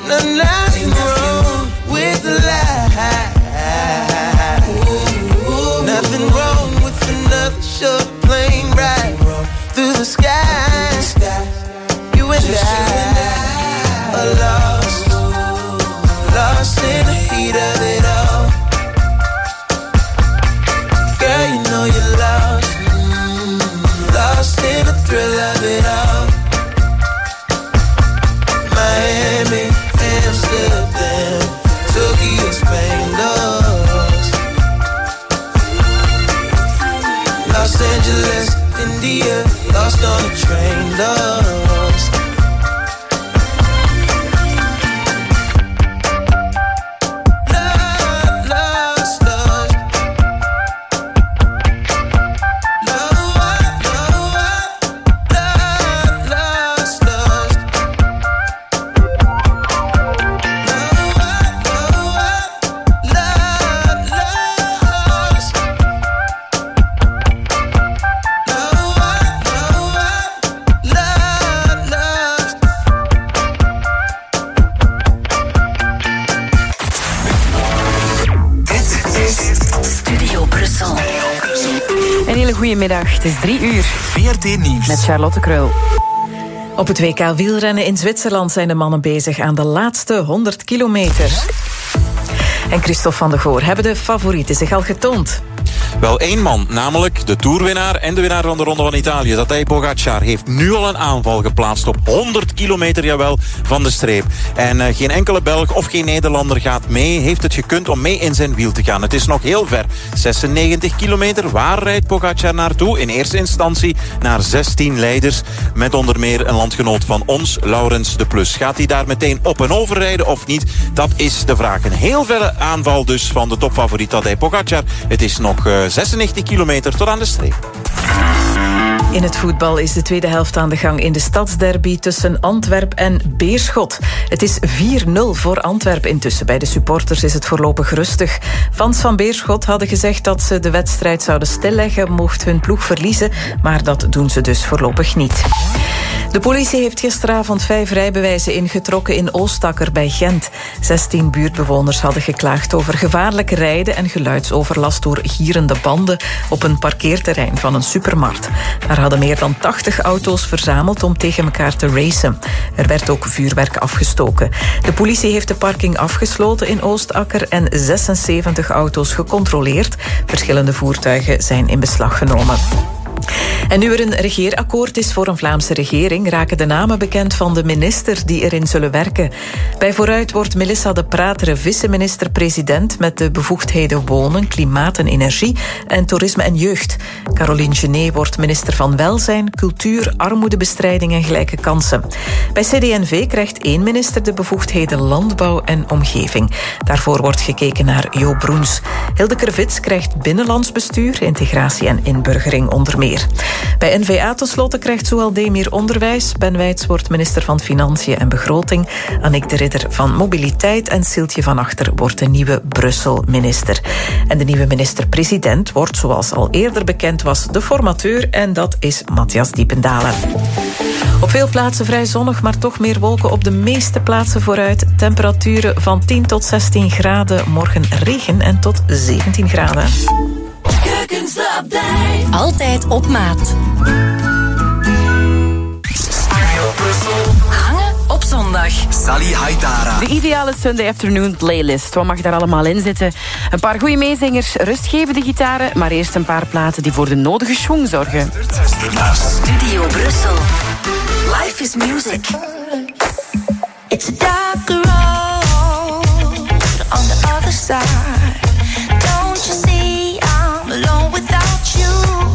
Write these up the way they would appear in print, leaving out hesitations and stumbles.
nothing wrong with life. Nothing wrong with another short plane ride through the sky. You and I are lost in the heat of it all. Girl, you know you're lost in the thrill of it all. Miami, Amsterdam, Tokyo, Spain, lost. Los Angeles, India, lost on a train, lost. Goedemiddag, het is 3 uur. VRT Nieuws. Met Charlotte Kreul. Op het WK wielrennen in Zwitserland zijn de mannen bezig aan de laatste 100 kilometer. En Christophe van der Goor, hebben de favorieten zich al getoond? Wel één man, namelijk de toerwinnaar en de winnaar van de Ronde van Italië. Tadej Pogacar heeft nu al een aanval geplaatst op 100 kilometer, jawel, van de streep. En geen enkele Belg of geen Nederlander gaat mee, heeft het gekund om mee in zijn wiel te gaan. Het is nog heel ver, 96 kilometer. Waar rijdt Pogacar naartoe? In eerste instantie naar 16 leiders, met onder meer een landgenoot van ons, Laurens de Plus. Gaat hij daar meteen op en over rijden of niet? Dat is de vraag. Een heel verre aanval dus van de topfavoriet Tadej Pogacar. Het is nog 96 kilometer tot aan de streep. In het voetbal is de tweede helft aan de gang in de stadsderby tussen Antwerp en Beerschot. Het is 4-0 voor Antwerp intussen. Bij de supporters is het voorlopig rustig. Fans van Beerschot hadden gezegd dat ze de wedstrijd zouden stilleggen mocht hun ploeg verliezen, maar dat doen ze dus voorlopig niet. De politie heeft gisteravond 5 rijbewijzen ingetrokken in Oostakker bij Gent. 16 buurtbewoners hadden geklaagd over gevaarlijk rijden en geluidsoverlast door gierende banden op een parkeerterrein van een supermarkt. Daar hadden meer dan 80 auto's verzameld om tegen elkaar te racen. Er werd ook vuurwerk afgestoken. De politie heeft de parking afgesloten in Oostakker en 76 auto's gecontroleerd. Verschillende voertuigen zijn in beslag genomen. En nu er een regeerakkoord is voor een Vlaamse regering, raken de namen bekend van de ministers die erin zullen werken. Bij Vooruit wordt Melissa de Prateren vice-minister-president met de bevoegdheden wonen, klimaat en energie en toerisme en jeugd. Caroline Genet wordt minister van Welzijn, Cultuur, Armoedebestrijding en Gelijke Kansen. Bij CD&V krijgt 1 minister de bevoegdheden landbouw en omgeving. Daarvoor wordt gekeken naar Jo Broens. Hilde Krevits krijgt binnenlands bestuur, integratie en inburgering onder meer. Bij N-VA tenslotte krijgt Zoal Demir onderwijs. Ben Wijts wordt minister van Financiën en Begroting. Annick de Ridder van Mobiliteit en Siltje van Achter wordt de nieuwe Brussel-minister. En de nieuwe minister-president wordt, zoals al eerder bekend was, de formateur en dat is Matthias Diependalen. Op veel plaatsen vrij zonnig, maar toch meer wolken op de meeste plaatsen vooruit. Temperaturen van 10 tot 16 graden. Morgen regen en tot 17 graden. Altijd op maat. Hangen op zondag. Sally Haidara. De ideale Sunday afternoon playlist. Wat mag daar allemaal in zitten? Een paar goede meezingers, rustgevende gitaren, maar eerst een paar platen die voor de nodige schwung zorgen. Studio Brussel. Life is music. It's a dark road on the other side. Don't you see I'm alone without you?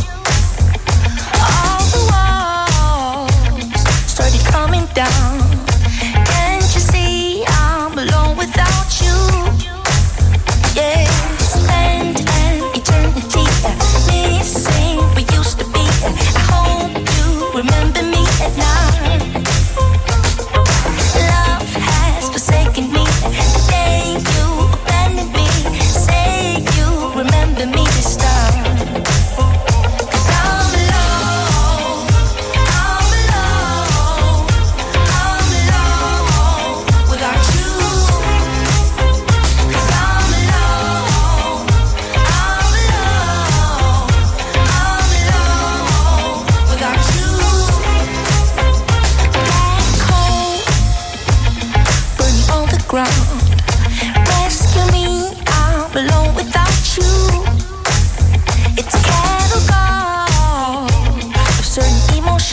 All the walls started coming down. Can't you see I'm alone without you? Yeah, spend an eternity missing we used to be. I hope you remember me at night. Love has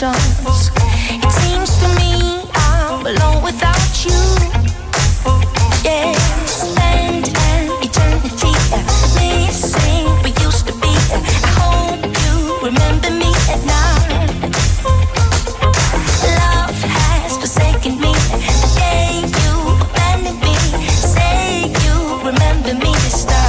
emotions. It seems to me I'm alone without you. Yeah, spend an eternity missing we used to be. I hope you remember me at night. Love has forsaken me the day you abandoned me. Say you remember me this time.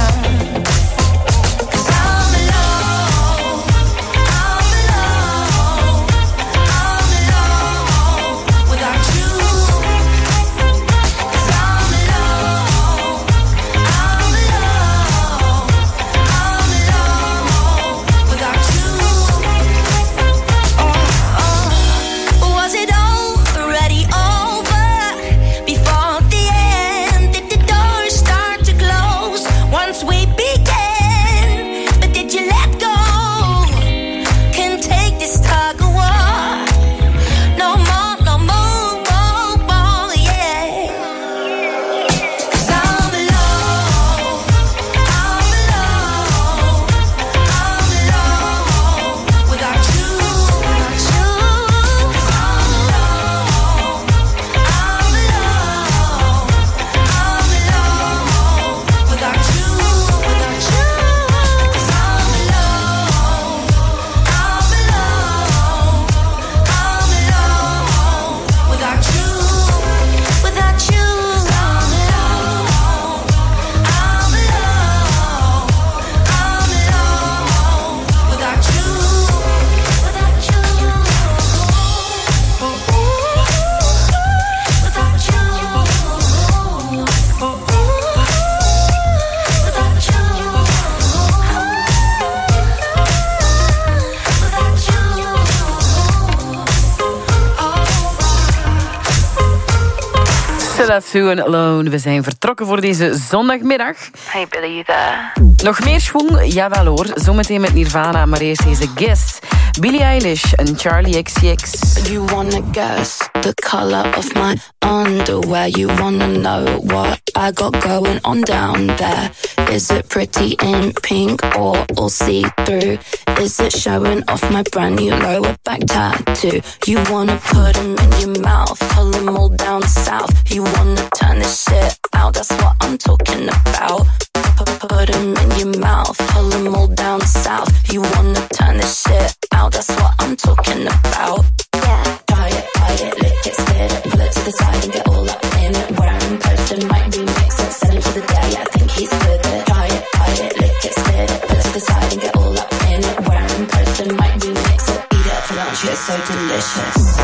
Sue and Alone. We zijn vertrokken voor deze zondagmiddag. Hey Billy, you there? Nog meer schwung? Jawel hoor. Zometeen met Nirvana, maar eerst deze Guess. Billie Eilish en Charlie XCX. You wanna guess the color of my underwear. You wanna know what I got going on down there. Is it pretty in pink or all see-through? Is it showing off my brand new lower back tattoo? You wanna put them in your mouth, pull them all down south. You wanna turn this shit out, that's what I'm talking about. Put them in your mouth, pull them all down south. You wanna turn this shit out, that's what I'm talking about. Yeah. Try it, lick it, spit it, pull it to the side and get all up in it. Where I'm posted might remix it, send him to the day, I think he's with it. Try it, lick it, spit it, pull it to the side and get all up in it. Where I'm posted might remix it, eat it for lunch, it's so delicious.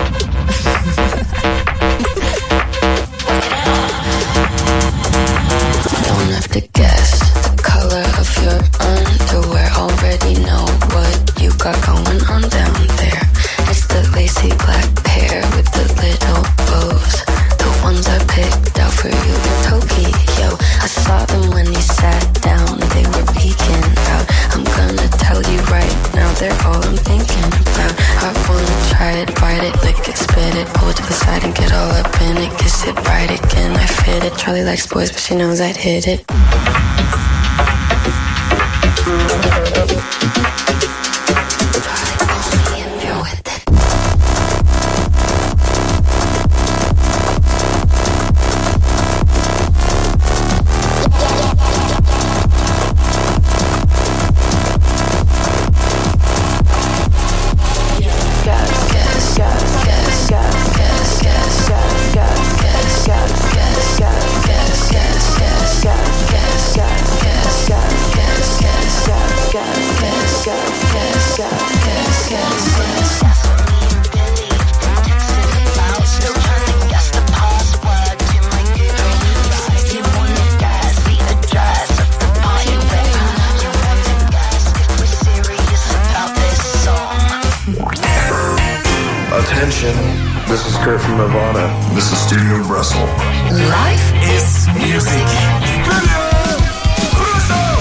Don't have to guess the color of your underwear. Already know what you got going on down there. It's the lacy black pair with the little bows. The ones I picked out for you in Tokyo. I saw them when you sat down, they were peeking out. I'm gonna tell you right now, they're all I'm thinking about. I wanna try it, bite it, lick it, spit it, pull it to the side and get all up in it. Kiss it, right again, I fit it. Charlie likes boys, but she knows I'd hit it. This is Kurt from Nirvana. This is Studio Brussels. Life is music. Studio Brussels!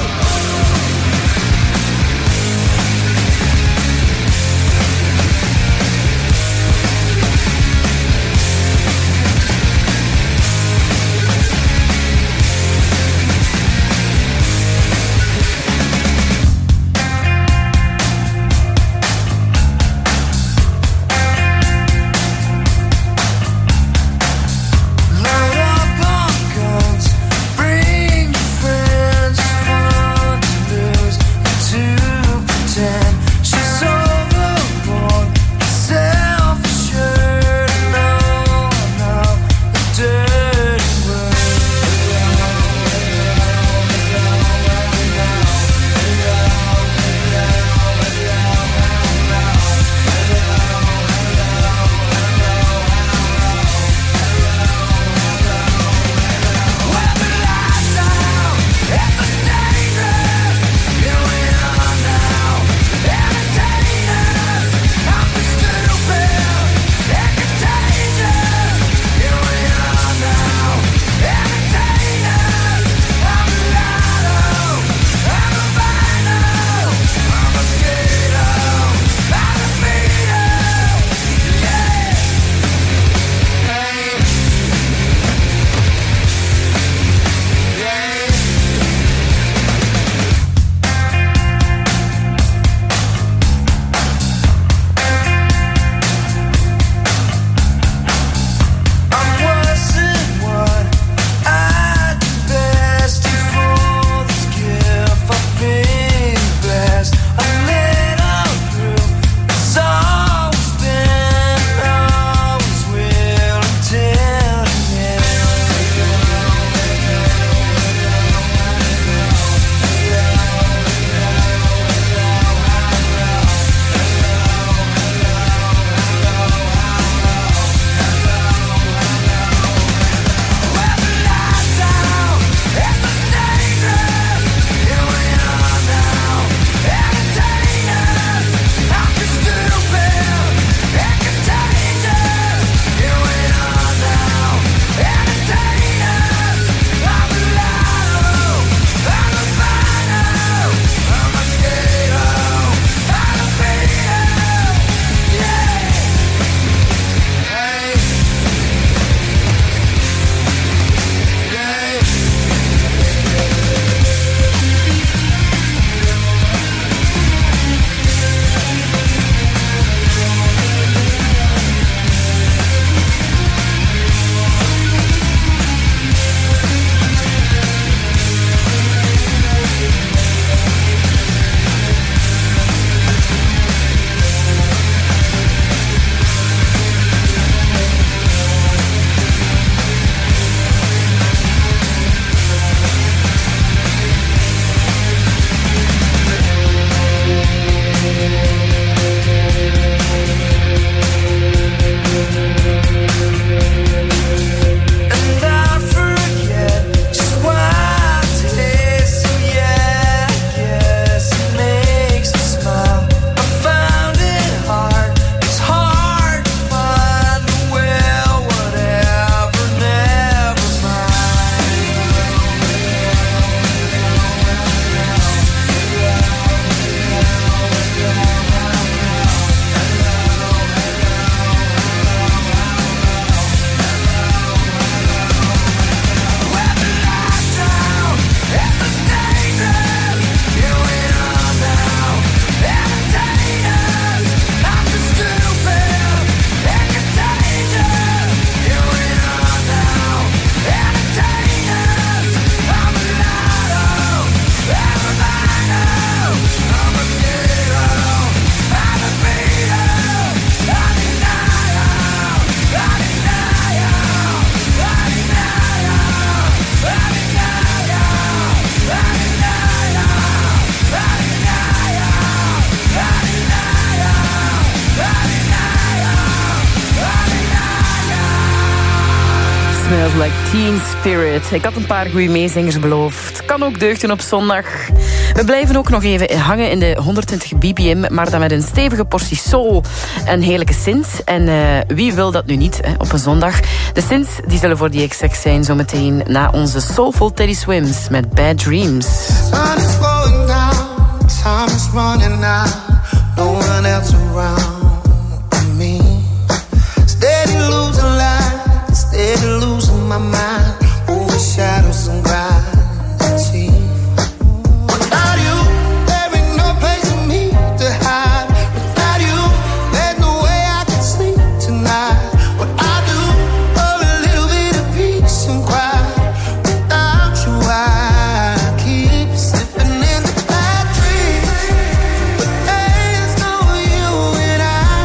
Smells Like Teen Spirit. Ik had een paar goede meezingers beloofd. Kan ook deugden op zondag. We blijven ook nog even hangen in de 120 BPM, maar dan met een stevige portie soul en heerlijke synth. En wie wil dat nu niet op een zondag? De synths die zullen voor die XX zijn zometeen na onze Soulful Teddy Swims met Bad Dreams. Sun is going down, time is running out, no one else around me. Steady losing light, steady losing my mind, over shadows and gravity. Without you, there ain't no place for me to hide. Without you, there's no way I can sleep tonight. What I do for a little bit of peace and quiet. Without you, I keep slipping in the bad dreams. But there's no you and I.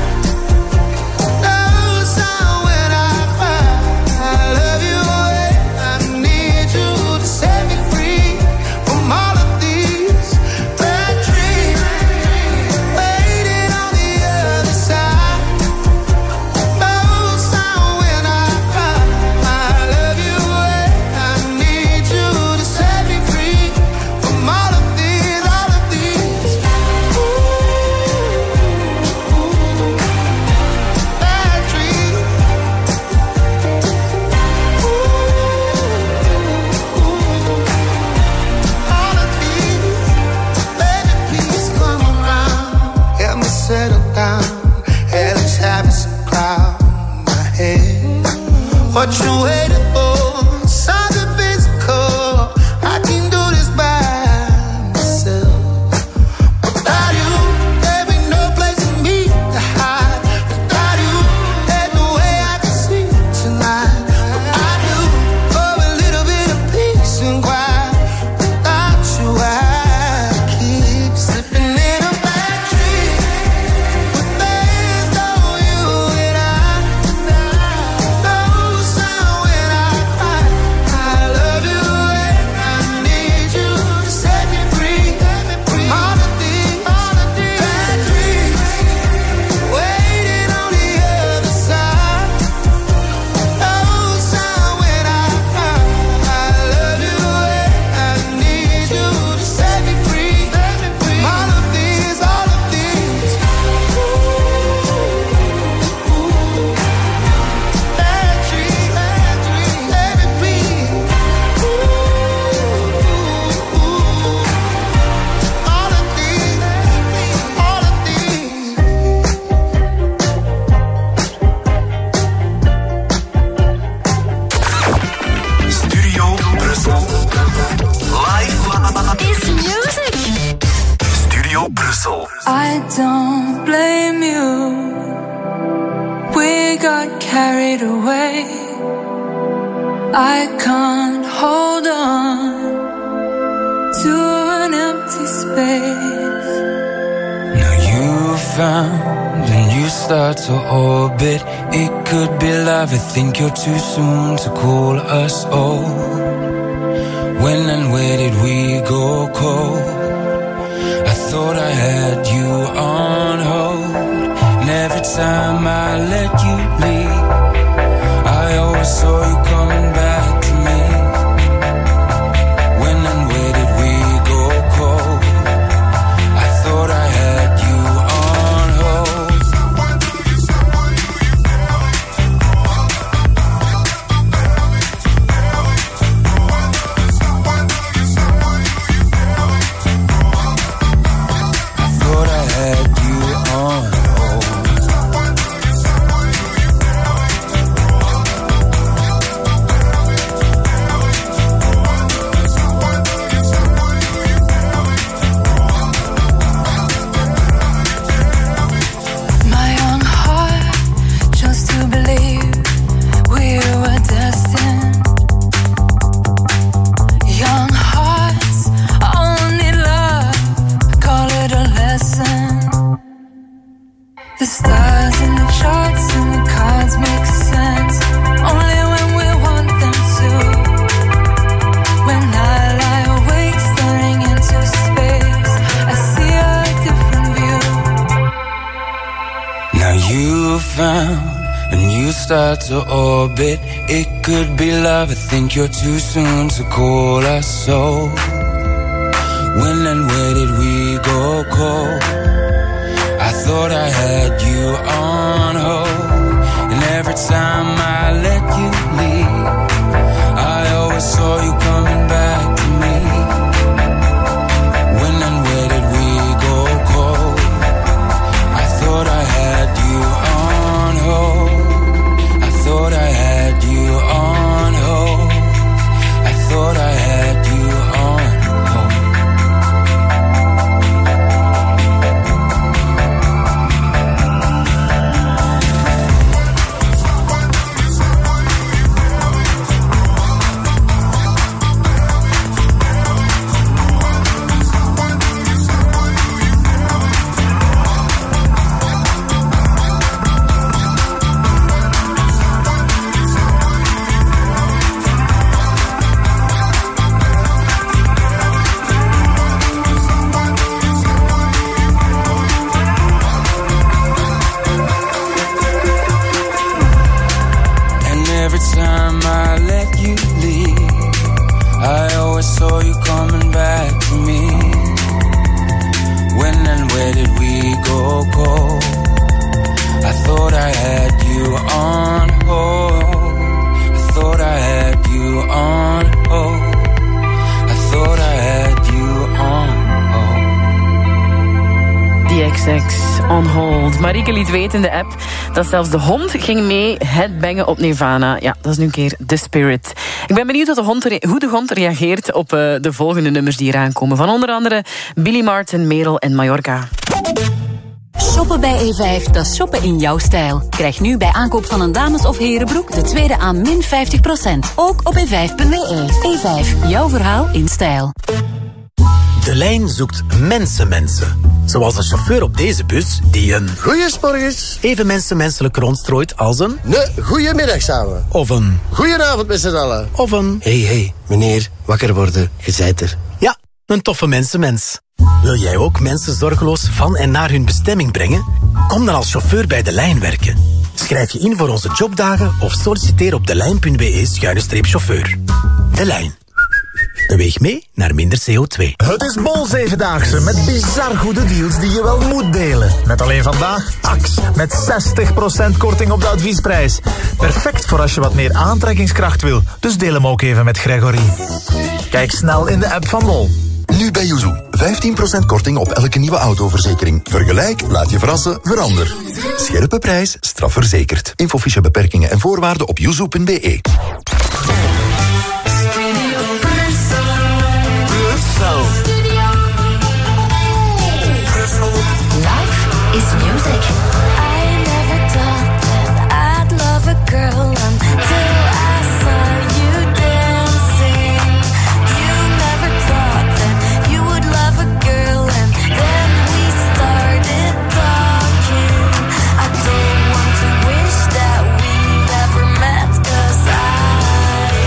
No sound when I cry. I love you and I need you to set me free from all of these bad dreams. Waiting on the other side. No sound when I cry. I love you and I need you to set me free from all of these bad dreams. All of these, baby, please come around. Help me settle down. Hellish habits and crowd my head. What you waiting for? Something physical. I can do this by myself. Without you, there ain't no place for me to hide. Without you, there's no way I can sleep tonight. What I do for a little bit of peace and quiet. Without you, I keep slipping in a bad dream. But there's no you and I. No sound when I cry. I love you and I need you to set me free. All of these bad dreams. Waiting on the other side. No sound when I cry. I love you and I need you to set me free. All of these bad dreams. Let it be. All of these, all of these. Studio Brussel. Live. It's music. Studio Brussel. I don't blame you. We got carried away. I can't hold on to an empty space. Now you found a new star to orbit. It could be love. I think you're too soon to call us old. When and where did we go cold? I thought I had you on hold. And every time I let you leave, I always saw you coming back to me. When and where did we go cold? I thought I had you on hold. I thought I had you on hold. start to orbit. It could be love, I think you're too soon to call us so. When and where did we go cold? I thought I had you on hold, and every time I let you leave, I always saw you coming back to me. When and where did we go cold? I thought I had you on hold. I thought I had you on hold. I thought I had you on hold. Saw you coming back to me. When and where did we go cold? I thought I had you on hold. I thought I had you on hold. I thought I had you on hold. The XX on hold. Marieke liet weten in de app dat zelfs de hond ging mee headbangen op Nirvana. Ja, dat is nu een keer The Spirit. Ik ben benieuwd hoe de hond reageert op de volgende nummers die eraan komen. Van onder andere Billy Martin, Merel en Mallorca. Shoppen bij E5, dat is shoppen in jouw stijl. Krijg nu bij aankoop van een dames- of herenbroek de tweede aan min 50%. Ook op e5.be. E5, jouw verhaal in stijl. De lijn zoekt mensen. Zoals een chauffeur op deze bus die een... Goeiemorgens. Even menselijk rondstrooit als een... Nee, goeiemiddag samen. Of een... Goedenavond met z'n allen. Of een... Hey, meneer, wakker worden, je zijt er. Ja, een toffe mensenmens. Wil jij ook mensen zorgeloos van en naar hun bestemming brengen? Kom dan als chauffeur bij De Lijn werken. Schrijf je in voor onze jobdagen of solliciteer op delijn.be/chauffeur. De Lijn. Beweeg mee naar minder CO2. Het is Bol 7-daagse met bizar goede deals die je wel moet delen. Met alleen vandaag Axe met 60% korting op de adviesprijs. Perfect voor als je wat meer aantrekkingskracht wil. Dus deel hem ook even met Gregory. Kijk snel in de app van Bol. Nu bij Yuzu. 15% korting op elke nieuwe autoverzekering. Vergelijk, laat je verrassen, verander. Scherpe prijs, strafverzekerd. Infofiche beperkingen en voorwaarden op yuzu.be. Life is music. I never thought that I'd love a girl until I saw you dancing. You never thought that you would love a girl, and then we started talking. I don't want to wish that we never met, 'cause I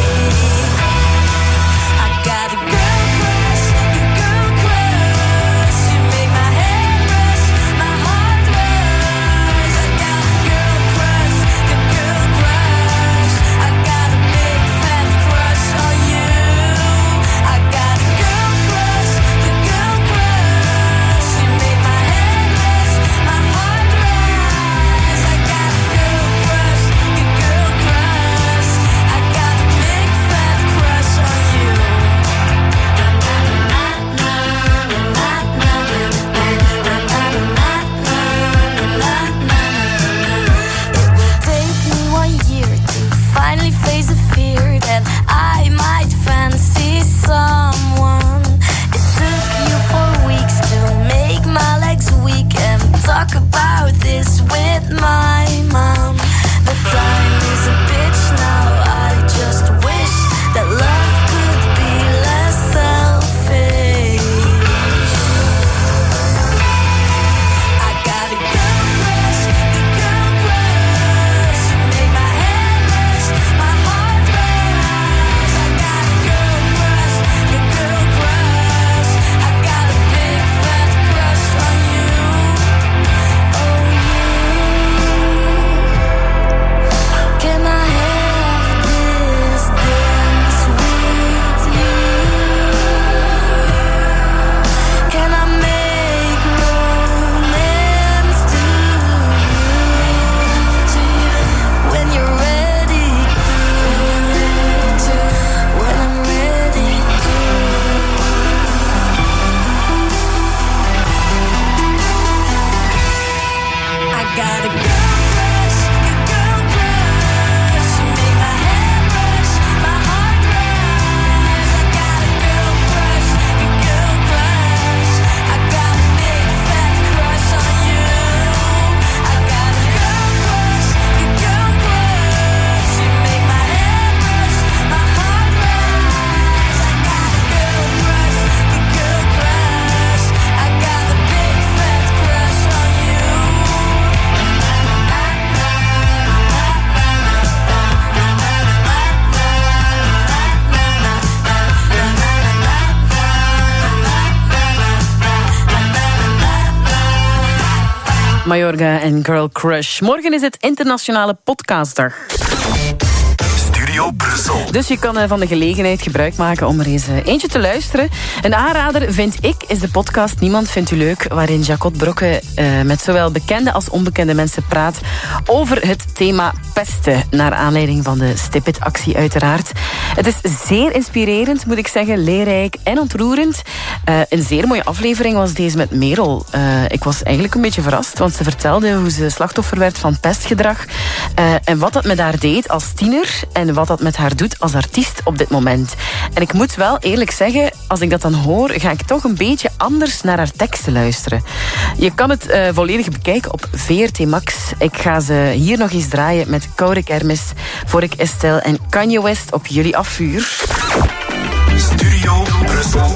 Mayorga en Girl Crush. Morgen is het Internationale Podcastdag. Studio Brussel. Dus je kan van de gelegenheid gebruik maken om er eens eentje te luisteren. Een aanrader, vind ik, is de podcast Niemand Vindt U Leuk, waarin Jacot Brokke met zowel bekende als onbekende mensen praat over het thema pesten, naar aanleiding van de Stip-It-actie uiteraard. Het is zeer inspirerend, moet ik zeggen, leerrijk en ontroerend. Een zeer mooie aflevering was deze met Merel. Ik was eigenlijk een beetje verrast, want ze vertelde hoe ze slachtoffer werd van pestgedrag en wat dat met haar deed als tiener en wat dat met haar doet als artiest op dit moment. En ik moet wel eerlijk zeggen, als ik dat dan hoor, ga ik toch een beetje anders naar haar teksten luisteren. Je kan het volledig bekijken op VRT Max. Ik ga ze hier nog eens draaien met Koude Kermis, Vorik Estelle en Kanye West op jullie afvuur. Studio Brussel.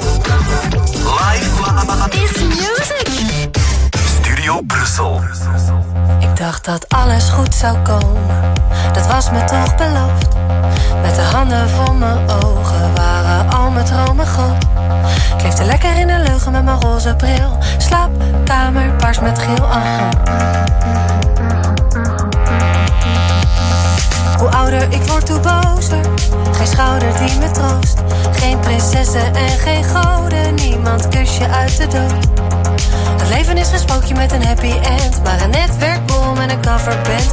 Live is music. Studio Brussel. Ik dacht dat alles goed zou komen. Dat was me toch beloofd. Met de handen voor mijn ogen waren al mijn dromen groot. Ik leefde lekker in een leugen met mijn roze bril. Slaapkamer, pars met geel. Hoe ouder ik word, hoe bozer. Geen schouder die me troost. Geen prinsessen en geen goden. Niemand kus je uit de dood. Het leven is een spookje met een happy end. Maar een netwerkbol met een coverband.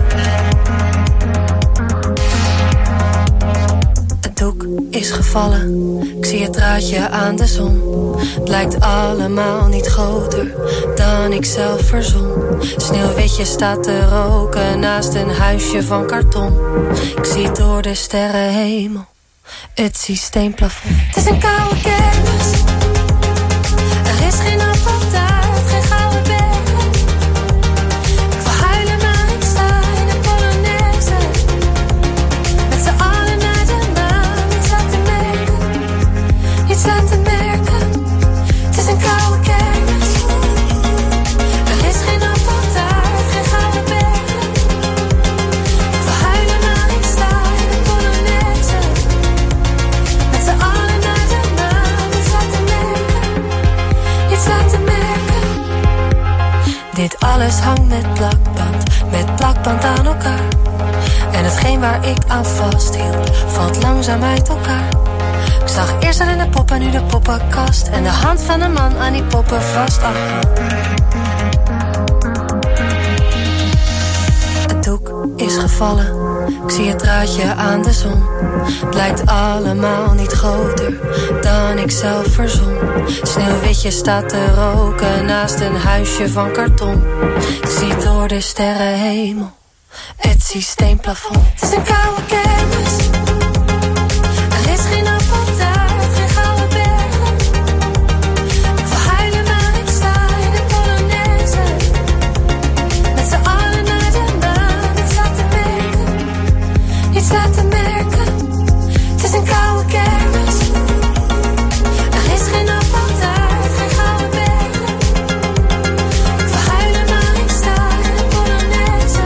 Het doek is gevallen. Ik zie het draadje aan de zon. Het lijkt allemaal niet groter dan ik zelf verzon. Sneeuwwitje staat te roken naast een huisje van karton. Ik zie door de sterrenhemel het systeemplafond. Het is een koude kermis. Er is geen appeltaart, geen gouden bergen. Ik wil huilen, maar ik sta in een Polonaise. Met z'n allen naar de maan, niets laten merken. Niets laten merken. Het is een koude kermis. Er is geen appeltaart, geen gouden bergen. Ik wil huilen, maar ik sta in een Polonaise. Met z'n allen naar de maan, niets laten merken. Iets laten merken. Dit alles hangt met plakband aan elkaar. En hetgeen waar ik aan vasthield, valt langzaam uit elkaar. Ik zag eerst alleen de pop en nu de poppenkast. En de hand van een man aan die poppen vast. Het doek is gevallen. Ik zie het draadje aan de zon. Het lijkt allemaal niet groter dan ik zelf verzon. Sneeuwwitje staat te roken naast een huisje van karton. Ik zie door de sterrenhemel het systeemplafond. Het is een koude kermis. Er is geen appeltaart, geen gouden bergen. Ik wil huilen, maar ik sta in een Polonaise. Met z'n allen naar de maan, iets laten merken. Iets laten merken. Het is een koude kermis. Er is geen appeltaart, geen gouden bergen. Ik wil huilen, maar ik sta in een Polonaise.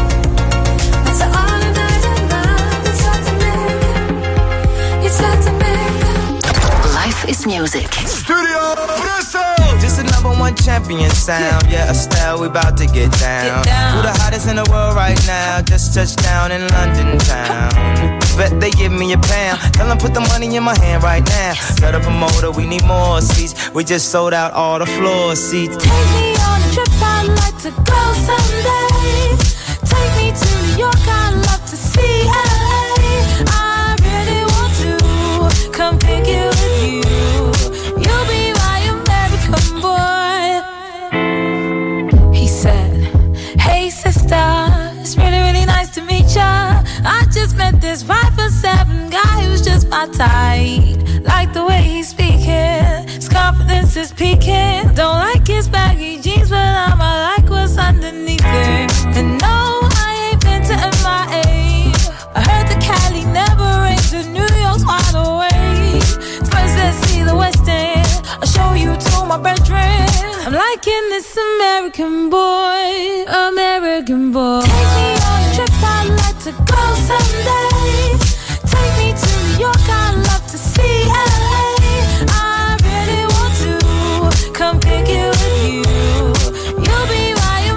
Met z'n allen naar de maan, iets laten merken. Iets laten merken. Life is music. Studio Brussel. Just a number one champion sound. Yeah, Estelle, we about to get down. Who the hottest in the world right now? Just touched down in London town. Bet they give me a pound. Tell them put the money in my hand right now. Got a promoter, we need more seats. We just sold out all the floor seats. Take me on a trip, I'd like to go someday. Take me to New York, I'd love to see LA. I really want to come pick you with you. You'll be my American boy. He said, hey sister, it's really, really nice to meet ya. I just met this 5'7" guy who's just my type. Like the way he's speaking, his confidence is peaking. Don't like his baggy jeans, but I'ma like what's underneath it. And no, I ain't been to MIA. I heard the Cali never rains, and New York's wide awake. First let's see the West End, I'll show you to my bedroom. I'm liking this American boy, American boy. Take me on a trip, I'd like to go someday. Take me to New York, I'd love to see LA. I really want to come pick you with you. You'll be my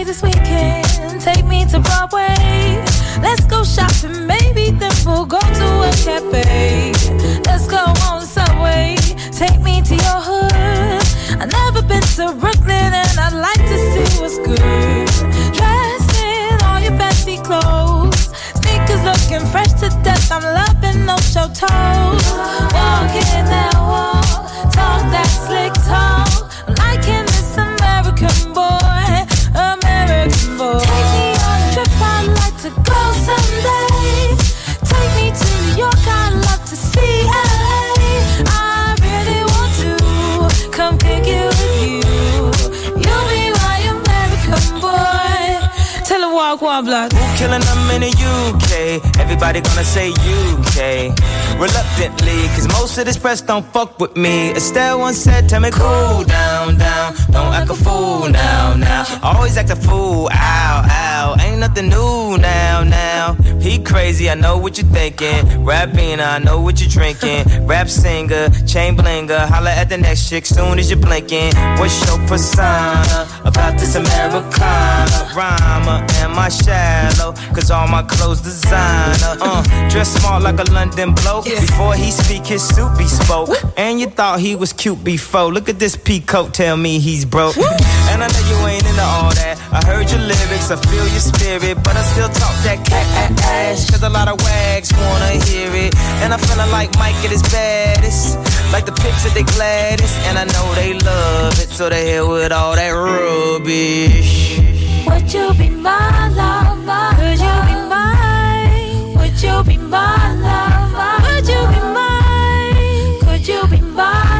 this weekend. Take me to Broadway. Let's go shopping, maybe then we'll go to a cafe. Let's go on Subway. Take me to your hood. I've never been to Brooklyn and I'd like to see what's good. Dressed in all your fancy clothes, sneakers looking fresh to death. I'm loving no show toes. Walking that wall, talk that slick talk. I'm liking this American boy, American boy. Take me on a trip, I'd like to go someday. Take me to New York, I'd love to see LA. I really want to come kick it with you. You'll be my American boy. Tell him walk one block. Who killing them in the UK? Everybody gonna say UK. Reluctantly, cause most of this press don't fuck with me. Estelle once said, tell me cool down, down. Don't act a fool now, now. Always act a fool, ow, ow. Ain't nothing new now, now. He crazy, I know what you're thinking. Rapping, I know what you're drinking. Rap singer, chain blinger. Holla at the next chick soon as you're blinking. What's your persona about this Americana? Rhymer, am I shallow? Cause all my clothes designer. Dress smart like a London bloke. Before he speak, his suit be spoke. And you thought he was cute before. Look at this peacoat, tell me he's broke. And I know you ain't into all that. I heard your lyrics, I feel your spirit, but I still talk that cat ass. Cause a lot of wags wanna hear it. And I'm feeling like Mike at his baddest, like the pics of the gladdest. And I know they love it, so they hell with all that rubbish. Would you be my lover? Could you be mine? Would you be my lover? Would you be mine? Could you be my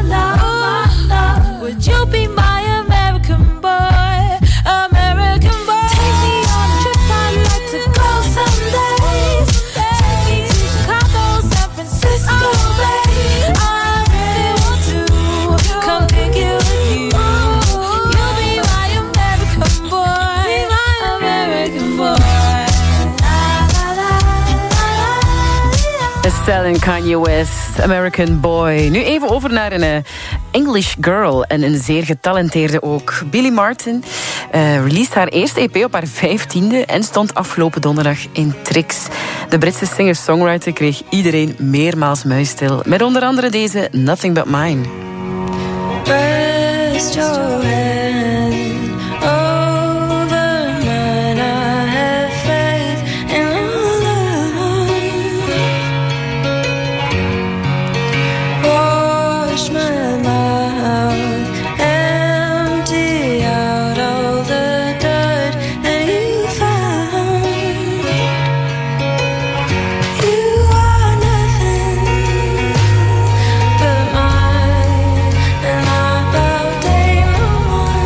lover? Would you be my American boy? American boy. Take me on a trip, I'd like to go someday. Take me to Chicago, San Francisco, babe. I really want to come kick it with you. You'll be my American boy, my American boy. Estelle en Kanye West, American Boy. Nu even over naar een English girl en een zeer getalenteerde ook. Billie Martin released haar eerste EP op haar 15e en stond afgelopen donderdag in Trix. De Britse singer-songwriter kreeg iedereen meermaals muisstil. Met onder andere deze Nothing But Mine. Rest your hand over mine. I have faith in our love. Wash my mouth, empty out all the dirt that you found. You are nothing but mine, and I bow down.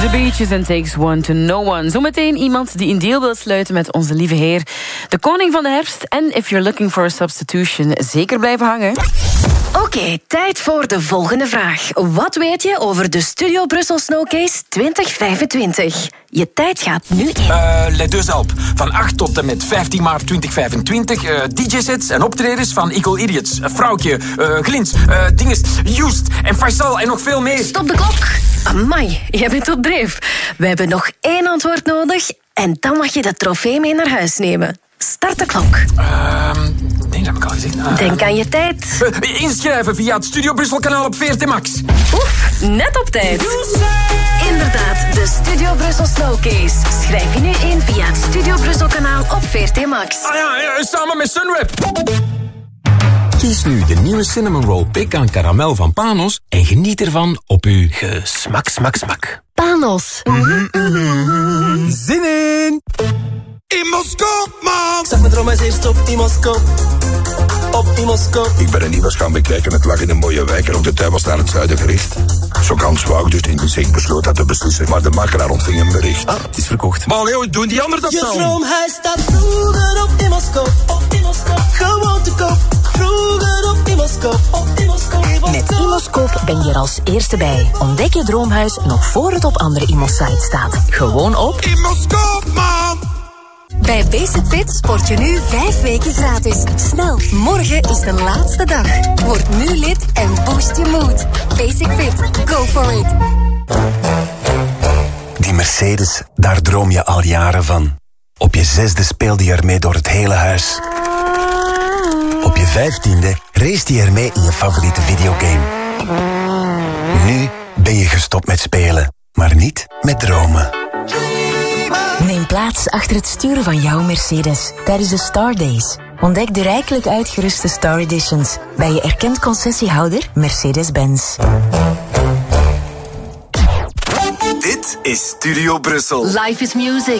The Beaches and Takes One to Know One. Zometeen iemand die een deal wil sluiten met onze lieve Heer, de koning van de herfst. En if you're looking for a substitution, zeker blijven hangen. Oké, tijd voor de volgende vraag. Wat weet je over de Studio Brussel Snowcase 2025? Je tijd gaat nu in. Les Deux Alpes. Van 8 tot en met 15 maart 2025. DJ-sets en optredens van Equal Idiots, Vrouwtje, Glins, Dinges, Joost en Faisal en nog veel meer. Stop de klok. Amai, jij bent op dreef. We hebben nog 1 antwoord nodig en dan mag je de trofee mee naar huis nemen. Start de klok. Nee, dat heb ik al gezegd. Denk aan je tijd. Inschrijven via het Studio Brussel kanaal op VRT Max. Oef, net op tijd. Inderdaad, de Studio Brussel Snowcase. Schrijf je nu in via het Studio Brussel kanaal op VRT Max. Samen met Sunweb. Kies nu de nieuwe Cinnamon Roll Pecan Caramel van Panos en geniet ervan op uw smak. Panos. Zin in! Imoscoop, man! Ik zag mijn droom eens eerst op Imoscoop. Op Imoscoop. Ik ben een nieuws gaan bekijken. Het lag in een mooie wijk en ook de tuin was naar het zuiden gericht. Zo kans wou dus in de besloot dat te beslissen. Maar de makelaar ontving een bericht. Het is verkocht. Maar Leo, doen die anderen dat Je dan? droomhuis staat vroeger op Imoscoop. Op Imoscoop. Gewoon te koop. Vroeger op Imoscoop. Op Imoscoop. Met Imoscoop ben je er als eerste bij. Ontdek je droomhuis nog voor het op andere Imos-sites staat. Gewoon op Imoscoop, man! Bij Basic Fit sport je nu 5 weken gratis. Snel, morgen is de laatste dag. Word nu lid en boost je mood. Basic Fit, go for it. Die Mercedes, daar droom je al jaren van. Op je 6e speelde je ermee door het hele huis. Op je 15e race je ermee in je favoriete videogame. Nu ben je gestopt met spelen, maar niet met dromen. Neem plaats achter het stuur van jouw Mercedes tijdens de Star Days. Ontdek de rijkelijk uitgeruste Star Editions bij je erkend concessiehouder Mercedes-Benz. Dit is Studio Brussel. Life is music.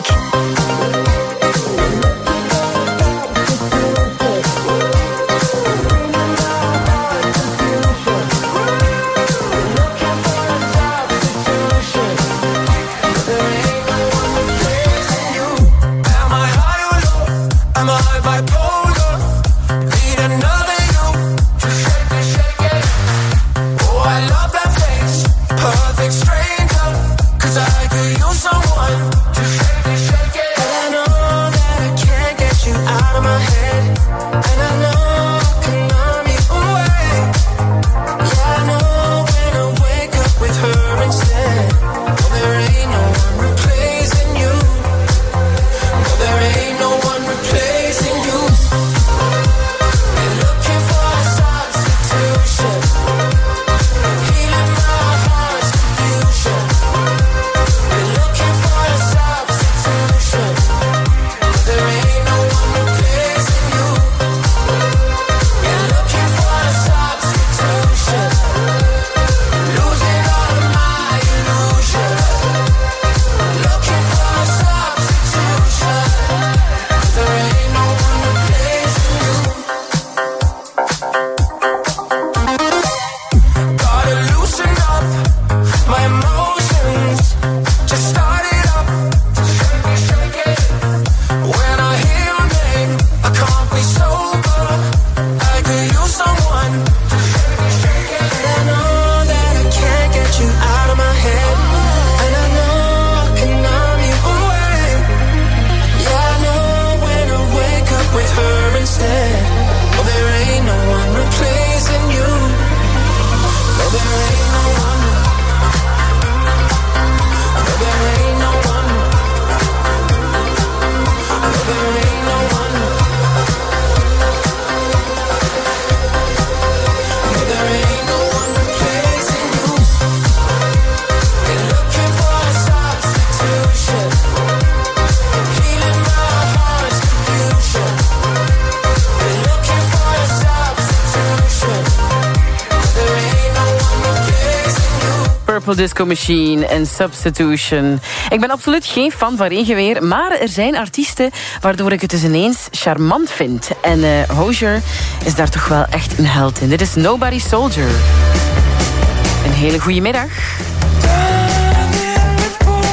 Disco Machine en Substitution. Ik ben absoluut geen fan van regenweer, maar er zijn artiesten waardoor ik het dus ineens charmant vind. En Hozier is daar toch wel echt een held in. Dit is Nobody Soldier. Een hele goede middag.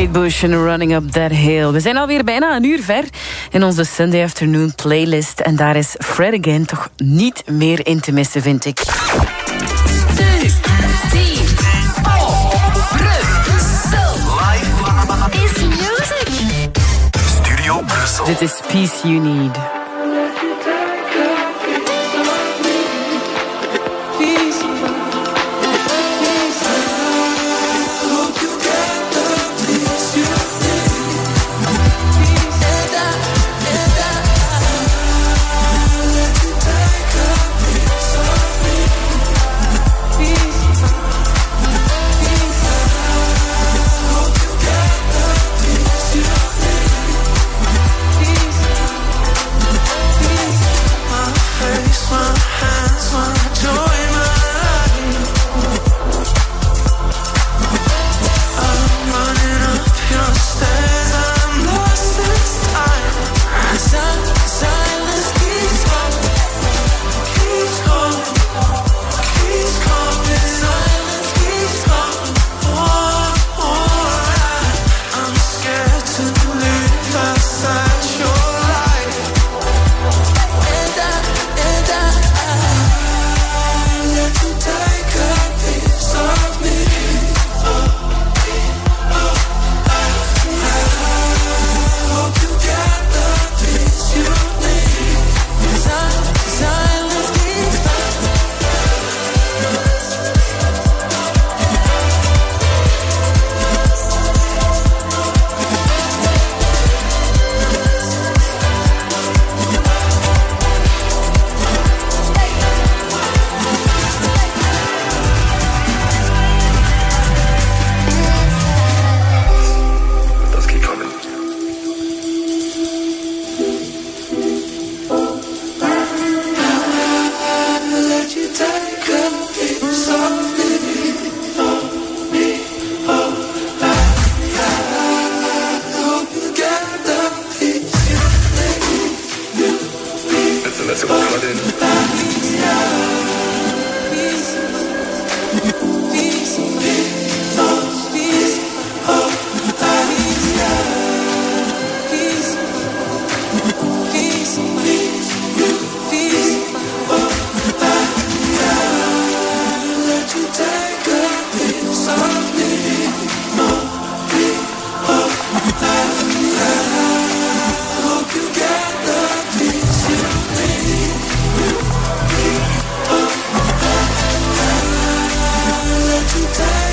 Kate Bush en Running Up That Hill. We zijn alweer bijna een uur ver in onze Sunday Afternoon playlist. En daar is Fred Again toch niet meer in te missen, vind ik. Studio Brussel. Dit is Peace You Need. Take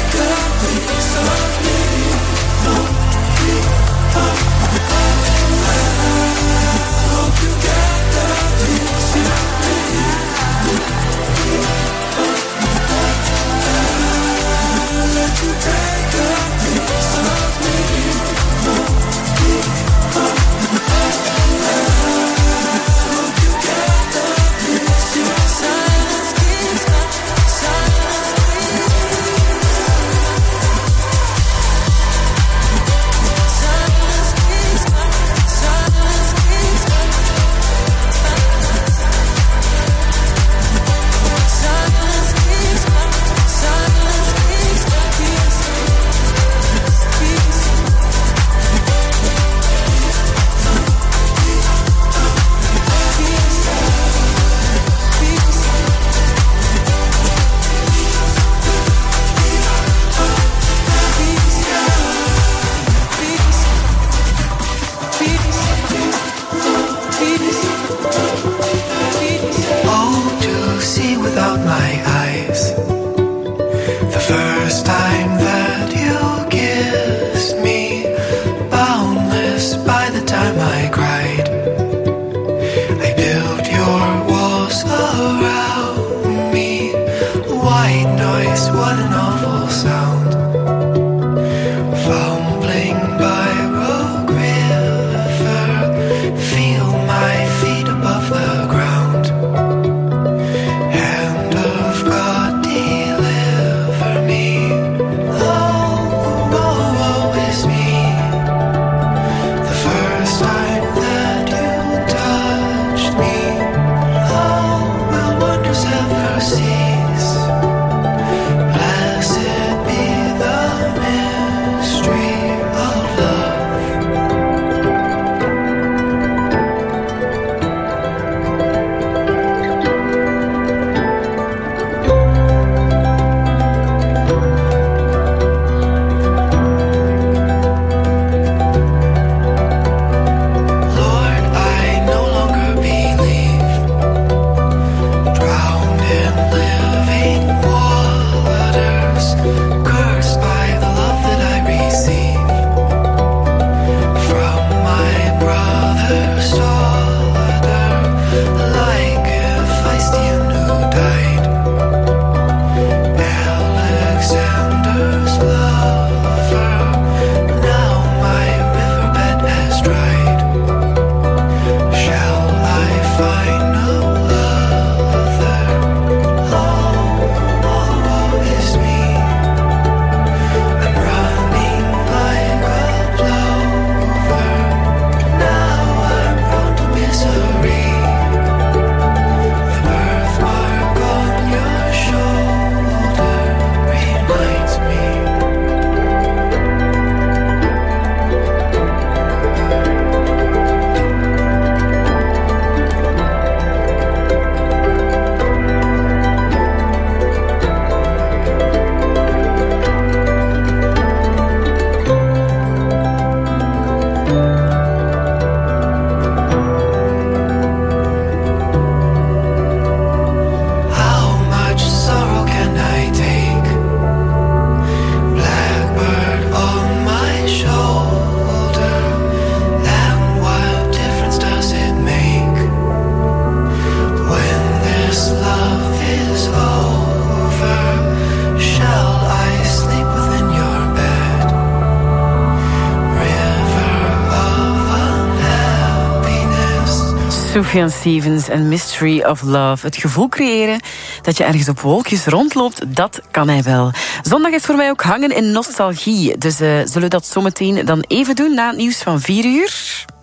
Sufjan Stevens en Mystery of Love. Het gevoel creëren dat je ergens op wolkjes rondloopt, dat kan hij wel. Zondag is voor mij ook hangen in nostalgie. Dus zullen we dat zometeen dan even doen na het nieuws van 4 uur?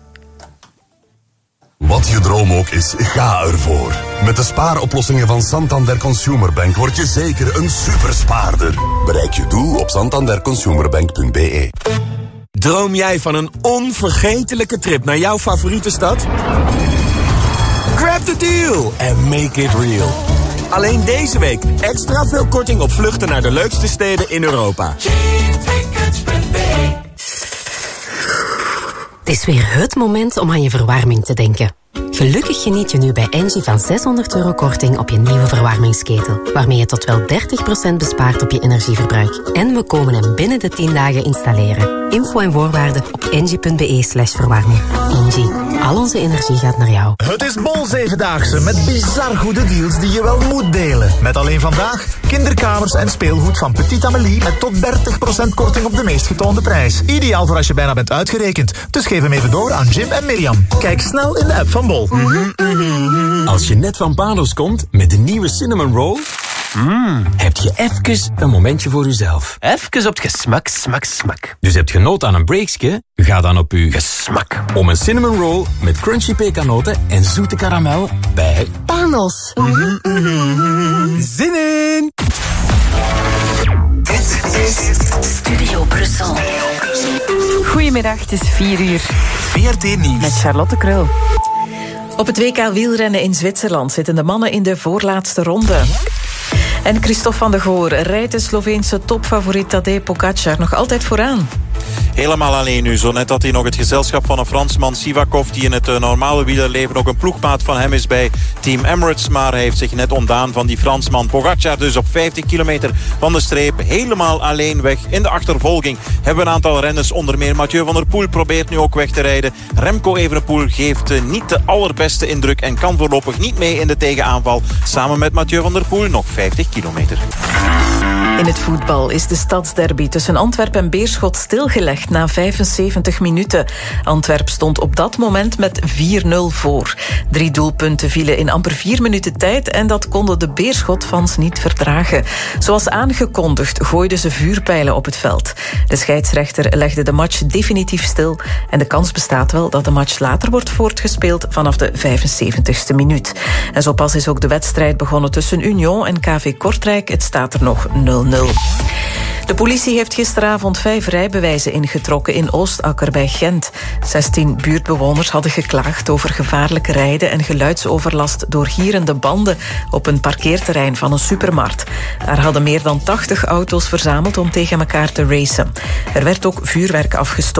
Wat je droom ook is, ga ervoor. Met de spaaroplossingen van Santander Consumer Bank word je zeker een superspaarder. Bereik je doel op santanderconsumerbank.be. Droom jij van een onvergetelijke trip naar jouw favoriete stad? Grab the deal and make it real. Alleen deze week extra veel korting op vluchten naar de leukste steden in Europa. Het is weer het moment om aan je verwarming te denken. Gelukkig geniet je nu bij Engie van €600 korting op je nieuwe verwarmingsketel, waarmee je tot wel 30% bespaart op je energieverbruik. En we komen hem binnen de 10 dagen installeren. Info en voorwaarden op engie.be/verwarming. Engie, al onze energie gaat naar jou. Het is Bol 7-daagse met bizar goede deals die je wel moet delen. Met alleen vandaag kinderkamers en speelgoed van Petit Amélie met tot 30% korting op de meest getoonde prijs. Ideaal voor als je bijna bent uitgerekend. Dus geef hem even door aan Jim en Mirjam. Kijk snel in de app van Bol. Als je net van Panos komt met de nieuwe cinnamon roll, heb je even een momentje voor jezelf. Even op het gesmak, smak. Dus heb je nood aan een breakje? Ga dan op je gesmak om een cinnamon roll met crunchy pekanoten en zoete karamel bij Panos. Zin in! Dit is Studio Brussel. Goedemiddag, het is 4 uur. VRT Nieuws. Met Charlotte Krul. Op het WK wielrennen in Zwitserland zitten de mannen in de voorlaatste ronde. En Christophe van de Goor rijdt de Sloveense topfavoriet Tadej Pogačar nog altijd vooraan. Helemaal alleen nu. Zo net had hij nog het gezelschap van een Fransman, Sivakov, die in het normale wielerleven ook een ploegmaat van hem is bij Team Emirates. Maar hij heeft zich net ontdaan van die Fransman. Pogačar dus op 50 kilometer van de streep helemaal alleen weg. In de achtervolging hebben we een aantal renners, onder meer Mathieu van der Poel probeert nu ook weg te rijden. Remco Evenepoel geeft niet de allerbeste indruk en kan voorlopig niet mee in de tegenaanval. Samen met Mathieu van der Poel nog 50 kilometer. In het voetbal is de stadsderby tussen Antwerpen en Beerschot stilgelegd na 75 minuten. Antwerp stond op dat moment met 4-0 voor. 3 doelpunten vielen in amper 4 minuten tijd en dat konden de Beerschot-fans niet verdragen. Zoals aangekondigd gooiden ze vuurpijlen op het veld. De scheidsrechter legde de match definitief stil en de kans bestaat wel dat de match later wordt voortgespeeld vanaf de 75ste minuut. En zo pas is ook de wedstrijd begonnen tussen Union en KV Kortrijk. Het staat er nog 0-0. De politie heeft gisteravond 5 rijbewijzen ingetrokken in Oostakker bij Gent. 16 buurtbewoners hadden geklaagd over gevaarlijk rijden en geluidsoverlast door gierende banden op een parkeerterrein van een supermarkt. Daar hadden meer dan 80 auto's verzameld om tegen elkaar te racen. Er werd ook vuurwerk afgestoken.